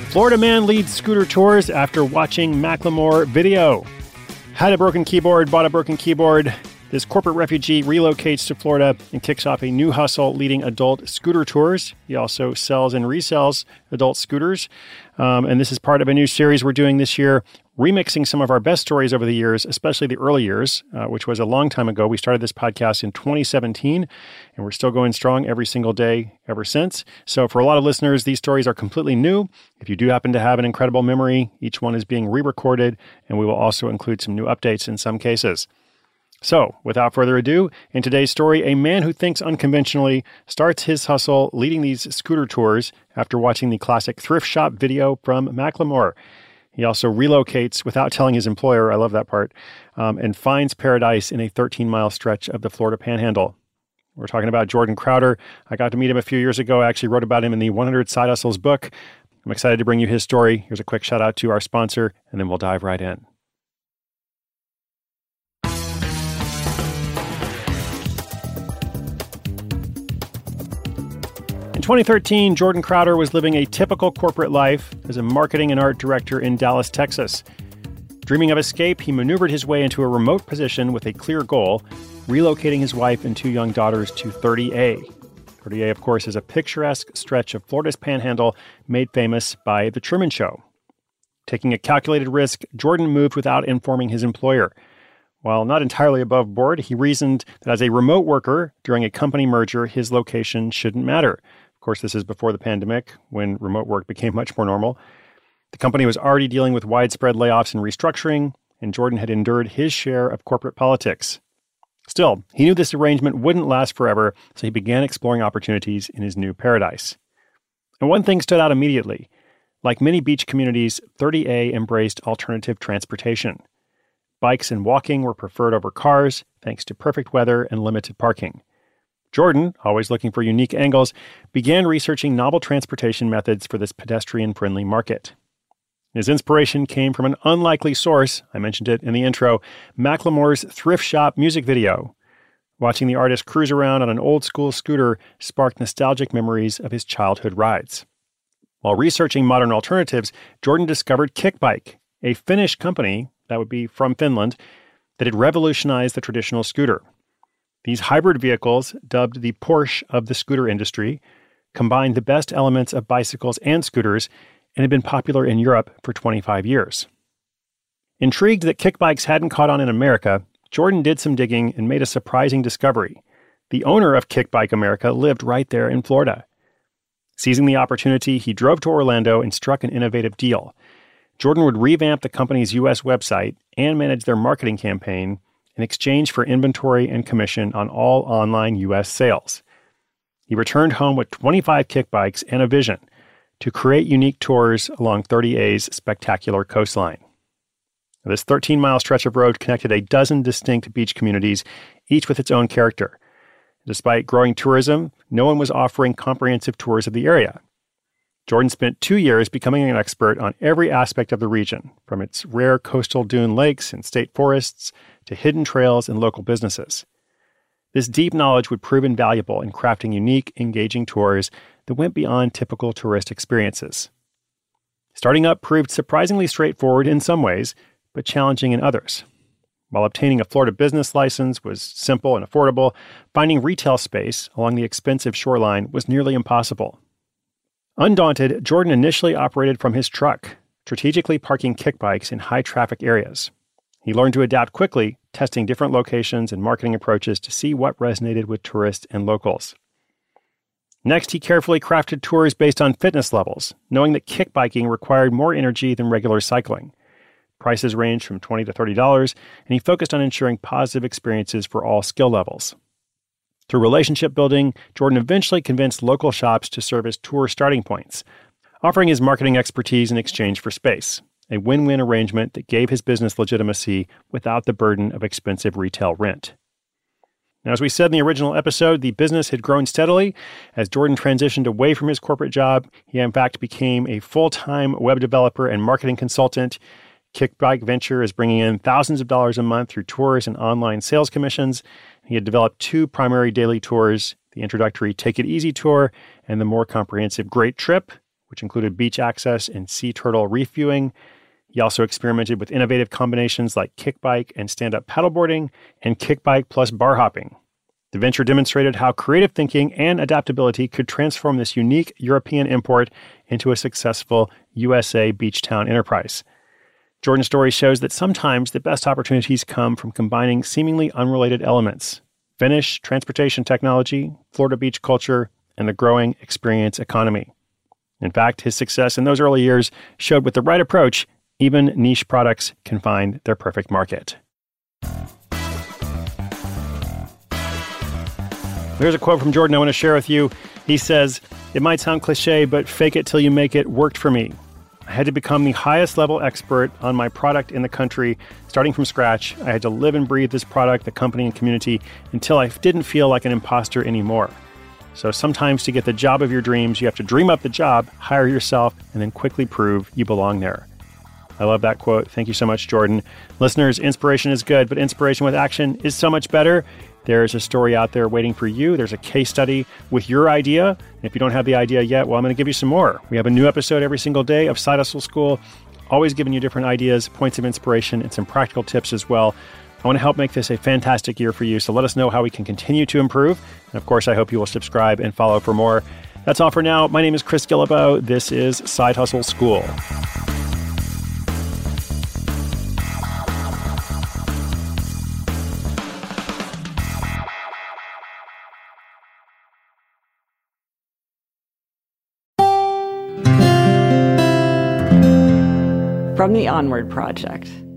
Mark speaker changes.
Speaker 1: Florida man leads scooter tours after watching Macklemore video. Had a broken keyboard, bought a broken keyboard. This corporate refugee relocates to Florida and kicks off a new hustle leading adult scooter tours. He also sells and resells adult scooters. And this is part of a new series we're doing this year, remixing some of our best stories over the years, especially the early years, which was a long time ago. We started this podcast in 2017, and we're still going strong every single day ever since. So for a lot of listeners, these stories are completely new. If you do happen to have an incredible memory, each one is being re-recorded, and we will also include some new updates in some cases. So, without further ado, in today's story, a man who thinks unconventionally starts his hustle leading these scooter tours after watching the classic thrift shop video from Macklemore. He also relocates without telling his employer, I love that part, and finds paradise in a 13-mile stretch of the Florida Panhandle. We're talking about Jordan Crowder. I got to meet him a few years ago. I actually wrote about him in the 100 Side Hustles book. I'm excited to bring you his story. Here's a quick shout out to our sponsor, and then we'll dive right in. In 2013, Jordan Crowder was living a typical corporate life as a marketing and art director in Dallas, Texas. Dreaming of escape, he maneuvered his way into a remote position with a clear goal, relocating his wife and two young daughters to 30A. 30A, of course, is a picturesque stretch of Florida's Panhandle made famous by The Truman Show. Taking a calculated risk, Jordan moved without informing his employer. While not entirely above board, he reasoned that as a remote worker during a company merger, his location shouldn't matter. Of course, this is before the pandemic, when remote work became much more normal. The company was already dealing with widespread layoffs and restructuring, and Jordan had endured his share of corporate politics. Still, he knew this arrangement wouldn't last forever, so he began exploring opportunities in his new paradise. And one thing stood out immediately. Like many beach communities, 30A embraced alternative transportation. Bikes and walking were preferred over cars, thanks to perfect weather and limited parking. Jordan, always looking for unique angles, began researching novel transportation methods for this pedestrian-friendly market. His inspiration came from an unlikely source, I mentioned it in the intro, Macklemore's thrift shop music video. Watching the artist cruise around on an old-school scooter sparked nostalgic memories of his childhood rides. While researching modern alternatives, Jordan discovered Kickbike, a Finnish company, that would be from Finland, that had revolutionized the traditional scooter. These hybrid vehicles, dubbed the Porsche of the scooter industry, combined the best elements of bicycles and scooters and had been popular in Europe for 25 years. Intrigued that kickbikes hadn't caught on in America, Jordan did some digging and made a surprising discovery. The owner of Kickbike America lived right there in Florida. Seizing the opportunity, he drove to Orlando and struck an innovative deal. Jordan would revamp the company's U.S. website and manage their marketing campaign in exchange for inventory and commission on all online U.S. sales. He returned home with 25 kickbikes and a vision to create unique tours along 30A's spectacular coastline. This 13-mile stretch of road connected a dozen distinct beach communities, each with its own character. Despite growing tourism, no one was offering comprehensive tours of the area. Jordan spent 2 years becoming an expert on every aspect of the region, from its rare coastal dune lakes and state forests to hidden trails and local businesses. This deep knowledge would prove invaluable in crafting unique, engaging tours that went beyond typical tourist experiences. Starting up proved surprisingly straightforward in some ways, but challenging in others. While obtaining a Florida business license was simple and affordable, finding retail space along the expensive shoreline was nearly impossible. Undaunted, Jordan initially operated from his truck, strategically parking kickbikes in high-traffic areas. He learned to adapt quickly, testing different locations and marketing approaches to see what resonated with tourists and locals. Next, he carefully crafted tours based on fitness levels, knowing that kickbiking required more energy than regular cycling. Prices ranged from $20 to $30, and he focused on ensuring positive experiences for all skill levels. Through relationship building, Jordan eventually convinced local shops to serve as tour starting points, offering his marketing expertise in exchange for space, a win-win arrangement that gave his business legitimacy without the burden of expensive retail rent. Now, as we said in the original episode, the business had grown steadily. As Jordan transitioned away from his corporate job, he in fact became a full-time web developer and marketing consultant. Kickbike Venture is bringing in thousands of dollars a month through tours and online sales commissions. He had developed 2 primary daily tours, the introductory Take It Easy tour and the more comprehensive Great Trip, which included beach access and sea turtle reef viewing. He also experimented with innovative combinations like kickbike and stand-up paddleboarding and kickbike plus bar hopping. The venture demonstrated how creative thinking and adaptability could transform this unique European import into a successful USA beach town enterprise. Jordan's story shows that sometimes the best opportunities come from combining seemingly unrelated elements: Finnish transportation technology, Florida beach culture, and the growing experience economy. In fact, his success in those early years showed with the right approach, even niche products can find their perfect market. Here's a quote from Jordan I want to share with you. He says, "It might sound cliche, but fake it till you make it worked for me. I had to become the highest level expert on my product in the country, starting from scratch. I had to live and breathe this product, the company, and community until I didn't feel like an imposter anymore. So sometimes to get the job of your dreams, you have to dream up the job, hire yourself, and then quickly prove you belong there." I love that quote. Thank you so much, Jordan. Listeners, inspiration is good, but inspiration with action is so much better. There's a story out there waiting for you. There's a case study with your idea. And if you don't have the idea yet, well, I'm going to give you some more. We have a new episode every single day of Side Hustle School, always giving you different ideas, points of inspiration, and some practical tips as well. I want to help make this a fantastic year for you, so let us know how we can continue to improve. And of course, I hope you will subscribe and follow for more. That's all for now. My name is Chris Guillebeau. This is Side Hustle School.
Speaker 2: From the Onward Project.